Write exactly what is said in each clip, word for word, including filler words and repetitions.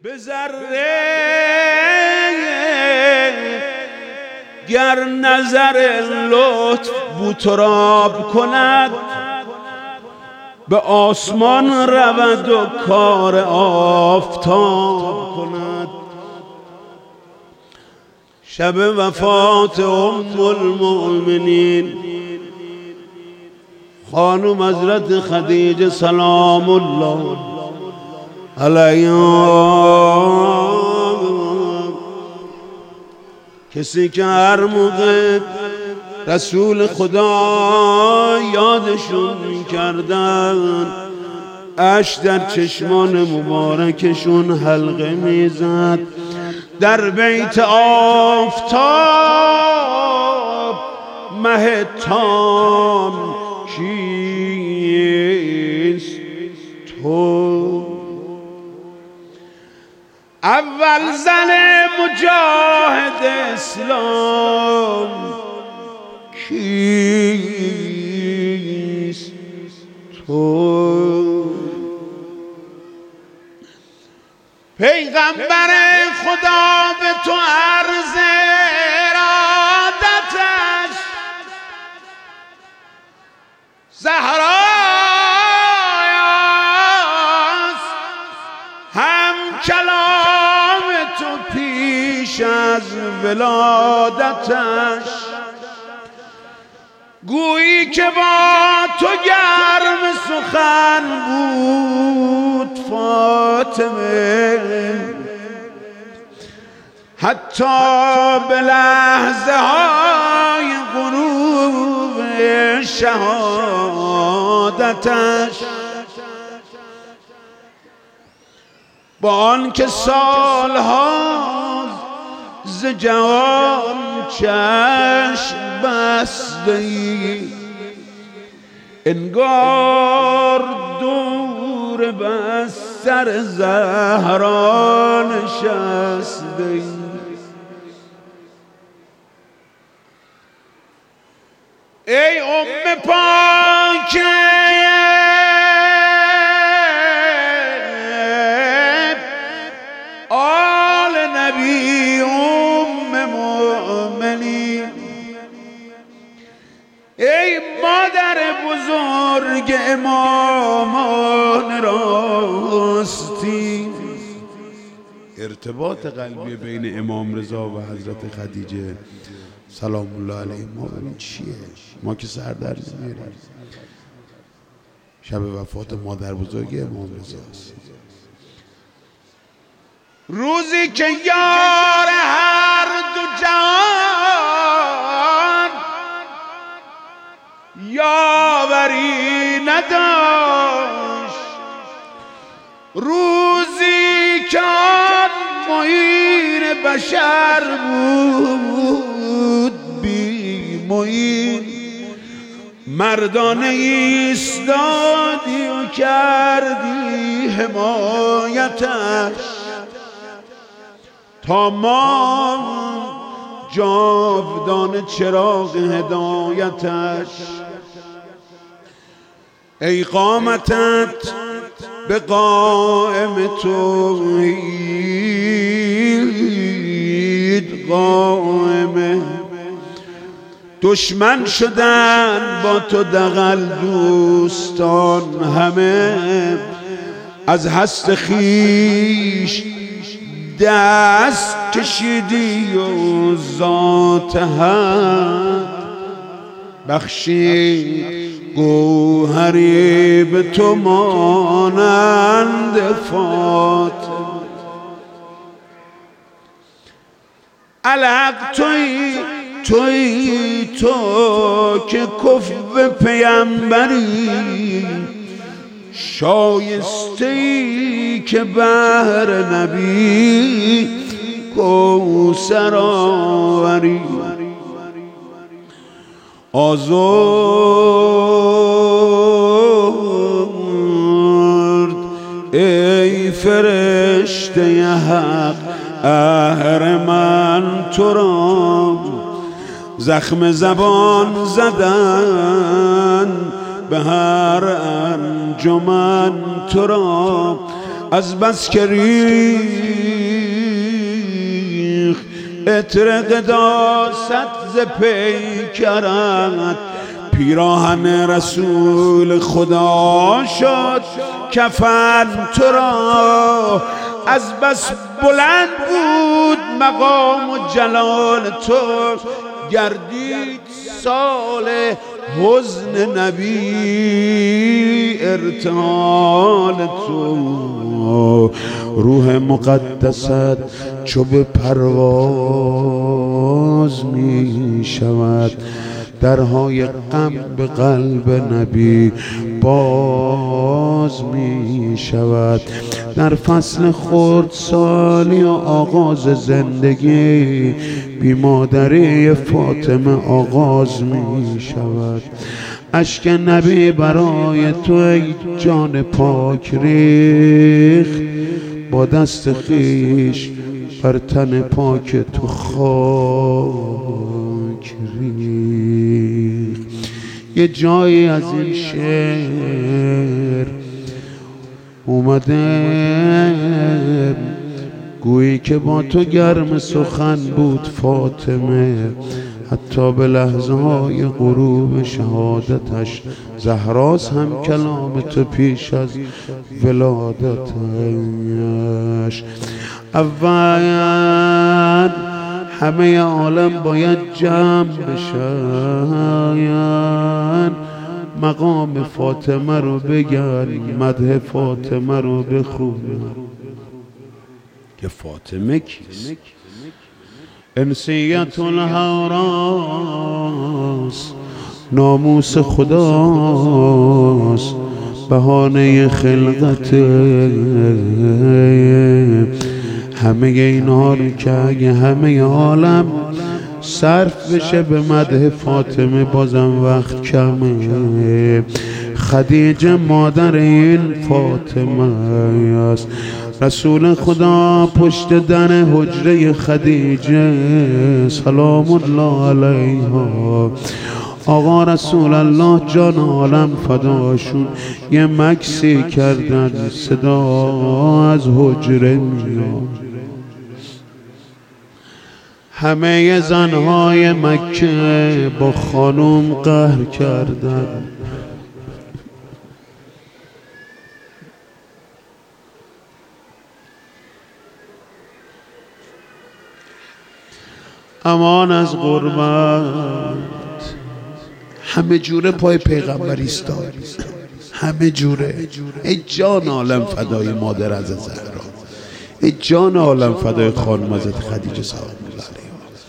به ذره گر نظر لطف بوتراب کند، به آسمان رود و کار آفتاب کند. شب وفات ام المؤمنین خانم حضرت خدیجه سلام الله علیها، کسی که هر موقع رسول خدا یادشون میکردن اش در چشمان مبارکشون حلقه میزد. در بیت آفتاب مه تام کیست تو؟ اول زن مجاهد اسلام کیست تو؟ پیغمبر خدا به تو عرض ارادتش، زهرایاست هم کلام تو پیش از ولادتش. گویی که با تو گرم سخن بود فاطمه، حتی به لحظه های غروب شهادتش. با آن که سالها ز جهان چشم بسته‌ای، انگار دور بر سر زهرا نشسته‌ای. ای ام پاکه آل نبی ام مؤمنین، ای مادر بزرگ امامان راستی. ارتباط قلبی بین امام رضا و حضرت خدیجه سلام الله علیه ما ببین چیه؟ ما که سر در میاریم. شب وفات مادر بزرگ امام رضا است، روزی که یار هر دو جهان یاوری نداشت، روزی که آن معین بشر بود بی معین، مردانه ایستادی و کردی حمایتش، تا ما جاودان چراغ هدایتش. ای قامتت به قائم توحید قائمه، دشمن شدن با تو دغل دوستان همه، از هست خیش دست کشیدی و ذات حق بخشید، گوهری به تو مانند فاطمه. الحق توی توی تو که کفو پیمبری، شایسته‌ای که بهر نبی کوثر آوری. آزرد ای فرشته حق اهرمن تو را، زخم زبان زدن به هر انجمن تو را، از بس که ریخ عطر قداست ز پیکرت، پیراهن رسول خدا شد کفن تو را. از بس بلند بود مقام و جلال تو، گردید سال حزن نبی ارتحال تو. روح مقدست چو به پرواز می شود، درهای غم به قلب نبی باز می شود. در فصل خردسالی و آغاز زندگی بی مادری فاطمه آغاز می شود. اشک نبی برای تو ای جان پاک ریخت، با دست خیش بر تن پاک تو خاک ریخت. یه جایی از این شعر اومده گویی که با تو گرم سخن بود فاطمه، حتی به لحظه های غروب شهادتش زهراس هم کلام تو پیش از ولادتش. اول همه عالم باید جمع بشن، مقام فاطمه رو بگن، مدح فاطمه رو بخونن که فاطمه کیست؟ انسیت الحراس ناموس خداست، بهانه خلقت. همه اینا رو که اگه همه عالم صرف بشه به مدح فاطمه بازم وقت کمه. خدیجه مادر این فاطمه است، رسول خدا پشت در حجره خدیجه سلام الله علیها. آقا رسول الله جان عالم فداشون یه مکسی کردن، صدا از حجره میاد. همه زنهای مکه با خانوم قهر کردن، امان از غربت. همه جوره پای پیغمبر ایستاد، همه جوره. ای جان عالم فدای مادر از زهرا، ای جان عالم فدای خانم حضرت خدیجه سلام الله علیها.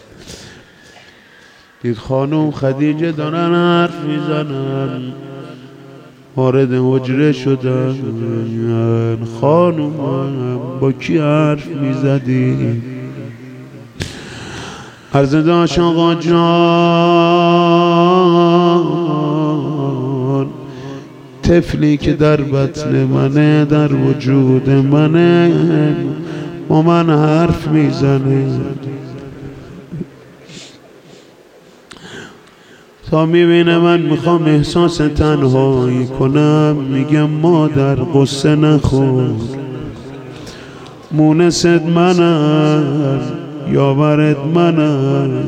دید خانم خدیجه دارن حرف میزنن، وارد حجره شدن. خانم با کی حرف میزدی؟ عرض داشت آقا جان، طفلی که در بطن منه، در وجود منه، با من حرف میزنه. تا میبینه من میخوام احساس تنهایی کنم، میگم مادر قصه نخور، مونست منم، یاورت منم،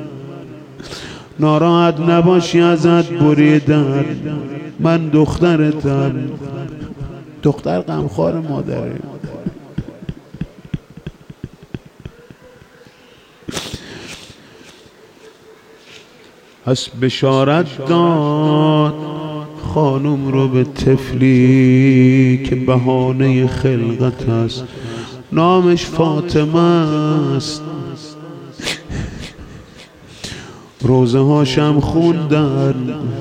ناراحت نباشی ازت بریدن، من دخترتم. دختر غمخوار مادره. پس بشارت داد خانم رو به طفلی که بهانه خلقت است، نامش فاطمه است. روزه هاشم خوندن،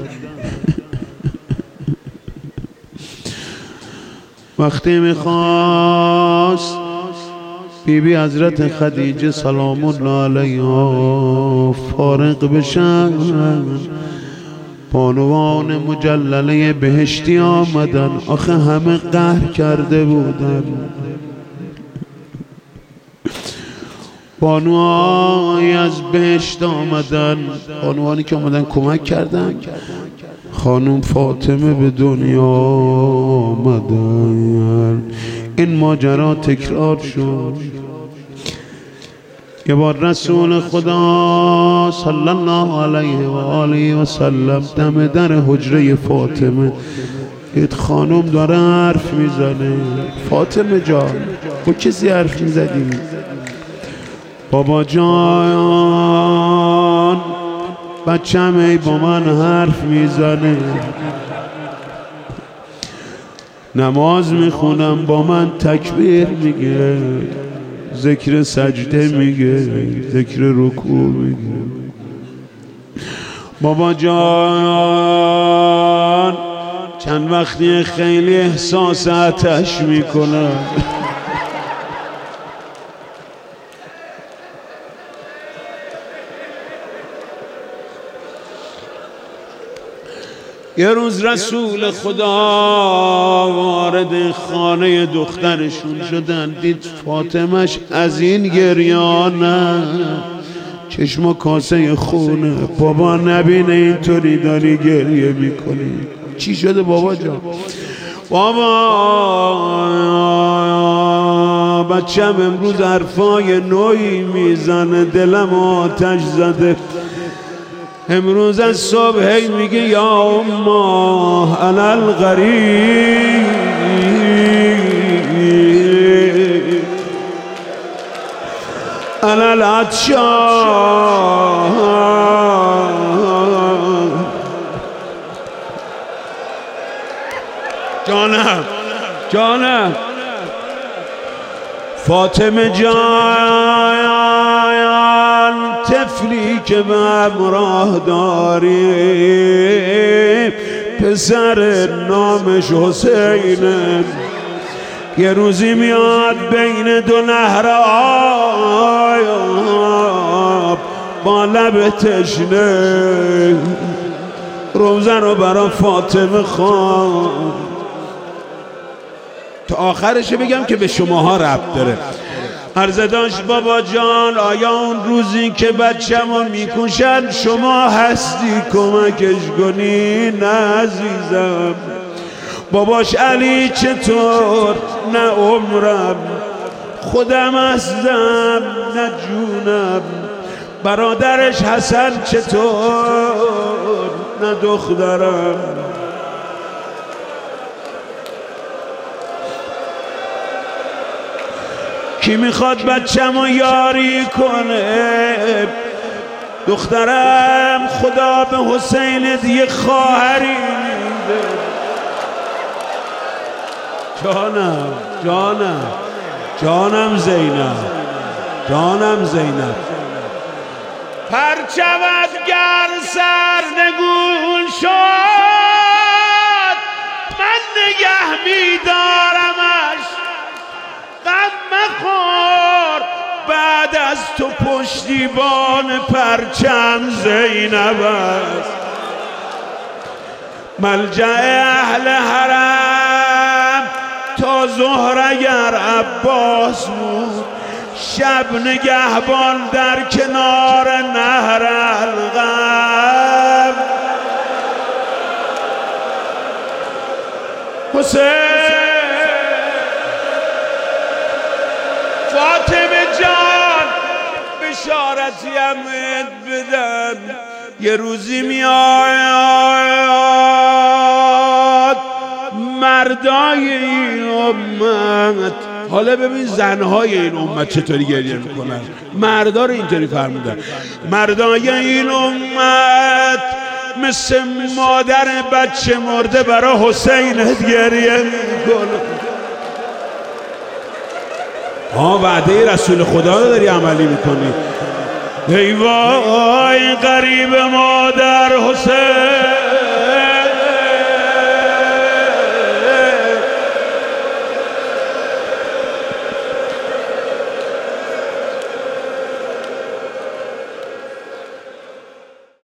وقتی میخواست بی بی حضرت خدیجه سلام الله علیها فارغ بشن، بانوان مجلله بهشتی آمدن. آخه همه قهر کرده بودن، بانوانی از بهشت آمدن، بانوانی که آمدن کمک کردن. خانم فاطمه به دنیا آمدن، این ماجرا تکرار شد. یه بار رسول خدا صلی الله علیه و آله و سلم دم در حجره فاطمه دید خانم داره حرف میزنه. فاطمه جان با کسی حرف میزدی؟ بابا جان بچم ای با من حرف میزنه، نماز میخونم با من تکبیر میگه، ذکر سجده میگه، ذکر رکوع میگه. بابا جان چند وقتی خیلی احساس آتش میکنه، یه روز رسول خدا وارد خانه دخترشون شدن، دید فاطمهش از این گریانه، چشم کاسه خونه. بابا نبینه اینطوری داری گریه میکنی، چی شده بابا جان؟ بابا بچم امروز حرفای نوعی میزنه، دلم آتش زده. امروز از صبح هی میگه یا امه انا الغریب، انا العطشان. جانم جانم فاطمه جان، طفلی که به همراه داری پسر نامش حسینه، یه روزی میاد بین دو نهر آب با لب تشنه، روزه رو برا فاطمه خوان. تا آخرش بگم که به شماها ربط داره. عرض داشت بابا جان آیا اون روزی که بچه‌مو میکشن شما هستی کمکش کنی؟ نه عزیزم. باباش علی چطور؟ نه عمرم، خودم هستم نه جونم. برادرش حسن چطور؟ نه دخترم. کی میخواد بچه‌مو یاری کنه؟ دخترم خدا به حسین دیگه خواهری میده. جانم جانم جانم زینب، جانم زینب. پرچمت گر سرنگون شد من نگه میدارمش، غم مخور بعد از تو پشتیبان پرچم زینب است. ملجأ اهل حرم تا ظهر اگر عباس بود، شب نگهبان در کنار نهر الغم. حسین فاطمه جان بشارتی امت بدم، یه روزی میاد مردای این امت. حالا ببین زنهای این امت چطوری گریه میکنن، مردا رو اینطوری فرمودن. مردای این امت مثل مادر بچه مرده برای حسین گریه میکنن. ها وعده رسول خدا رو داری عملی میکنی. ای وای غریب مادر حسین،